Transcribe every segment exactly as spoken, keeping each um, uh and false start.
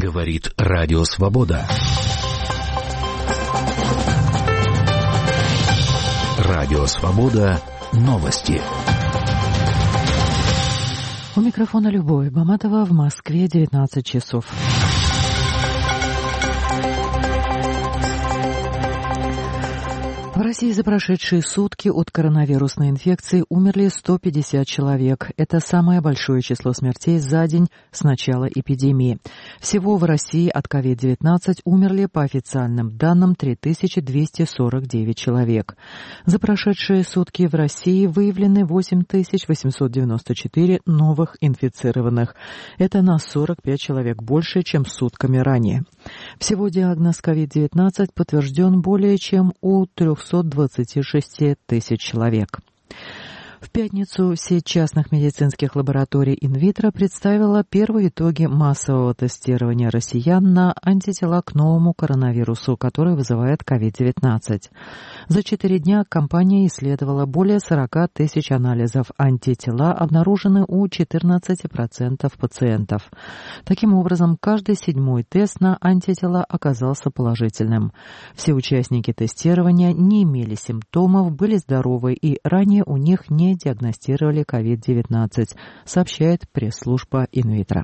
Говорит Радио Свобода. Радио Свобода. Новости. У микрофона Любовь Баматова, в Москве девятнадцать часов. В России за прошедшие сутки от коронавирусной инфекции умерли сто пятьдесят человек. Это самое большое число смертей за день с начала эпидемии. Всего в России от ковид девятнадцать умерли по официальным данным три тысячи двести сорок девять человек. За прошедшие сутки в России выявлены восемь тысяч восемьсот девяносто четыре новых инфицированных. Это на сорок пять человек больше, чем сутками ранее. Всего диагноз ковид девятнадцать подтвержден более чем у трехсот двадцати шести тысяч человек. В пятницу сеть частных медицинских лабораторий инвитро представила первые итоги массового тестирования россиян на антитела к новому коронавирусу, который вызывает ковид девятнадцать. За четыре дня компания исследовала более сорок тысяч анализов. Антитела обнаружены у четырнадцати процентов пациентов. Таким образом, каждый седьмой тест на антитела оказался положительным. Все участники тестирования не имели симптомов, были здоровы и ранее у них не диагностировали ковид девятнадцать, сообщает пресс-служба инвитро.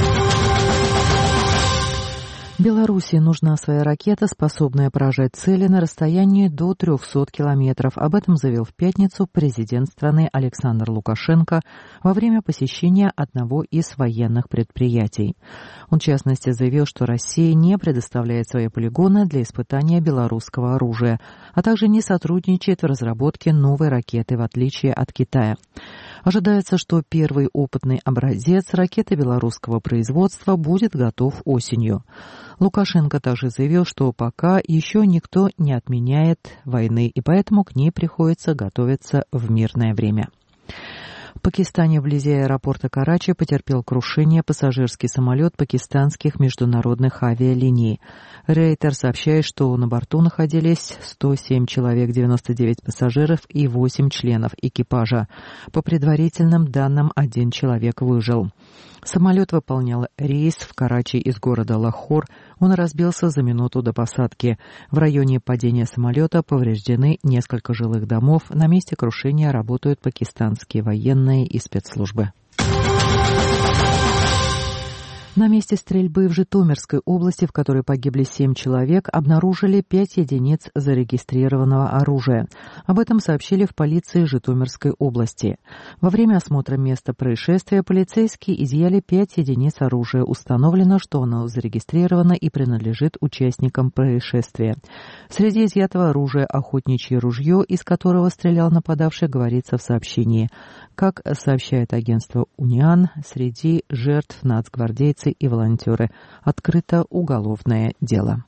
Белоруссии нужна своя ракета, способная поражать цели на расстоянии до трехсот километров. Об этом заявил в пятницу президент страны Александр Лукашенко во время посещения одного из военных предприятий. Он, в частности, заявил, что Россия не предоставляет свои полигоны для испытания белорусского оружия, а также не сотрудничает в разработке новой ракеты, в отличие от Китая. Ожидается, что первый опытный образец ракеты белорусского производства будет готов осенью. Лукашенко также заявил, что пока еще никто не отменяет войны, и поэтому к ней приходится готовиться в мирное время. В Пакистане вблизи аэропорта Карачи потерпел крушение пассажирский самолет пакистанских международных авиалиний. Рейтер сообщает, что на борту находились сто семь человек, девяносто девять пассажиров и восемь членов экипажа. По предварительным данным, один человек выжил. Самолет выполнял рейс в Карачи из города Лахор. Он разбился за минуту до посадки. В районе падения самолета повреждены несколько жилых домов. На месте крушения работают пакистанские военные и спецслужбы. На месте стрельбы в Житомирской области, в которой погибли семь человек, обнаружили пять единиц зарегистрированного оружия. Об этом сообщили в полиции Житомирской области. Во время осмотра места происшествия полицейские изъяли пять единиц оружия. Установлено, что оно зарегистрировано и принадлежит участникам происшествия. Среди изъятого оружия охотничье ружье, из которого стрелял нападавший, говорится в сообщении. Как сообщает агентство «Униан», среди жертв нацгвардейцы и волонтеры. Открыто уголовное дело.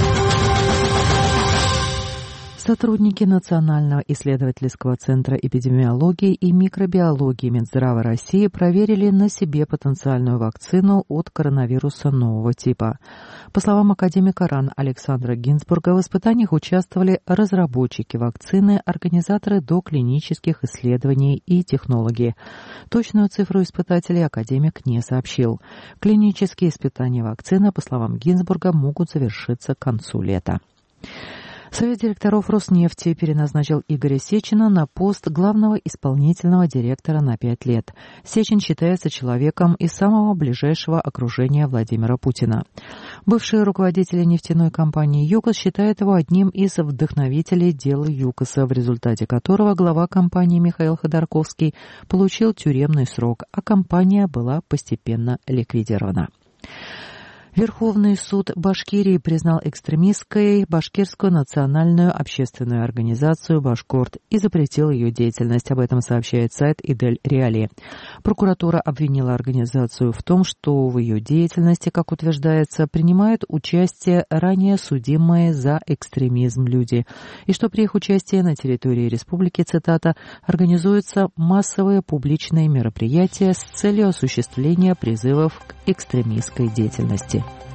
Сотрудники Национального исследовательского центра эпидемиологии и микробиологии Минздрава России проверили на себе потенциальную вакцину от коронавируса нового типа. По словам академика РАН Александра Гинзбурга, в испытаниях участвовали разработчики вакцины, организаторы доклинических исследований и технологи. Точную цифру испытателей академик не сообщил. Клинические испытания вакцины, по словам Гинзбурга, могут завершиться к концу лета. Совет директоров Роснефти переназначил Игоря Сечина на пост главного исполнительного директора на пять лет. Сечин считается человеком из самого ближайшего окружения Владимира Путина. Бывшие руководители нефтяной компании «ЮКОС» считают его одним из вдохновителей дела ЮКОСа, в результате которого глава компании Михаил Ходорковский получил тюремный срок, а компания была постепенно ликвидирована. Верховный суд Башкирии признал экстремистской Башкирскую национальную общественную организацию «Башкорт» и запретил ее деятельность. Об этом сообщает сайт Идель Реали. Прокуратура обвинила организацию в том, что в ее деятельности, как утверждается, принимают участие ранее судимые за экстремизм люди, и что при их участии на территории республики, цитата, организуются массовые публичные мероприятия с целью осуществления призывов к экстремистской деятельности.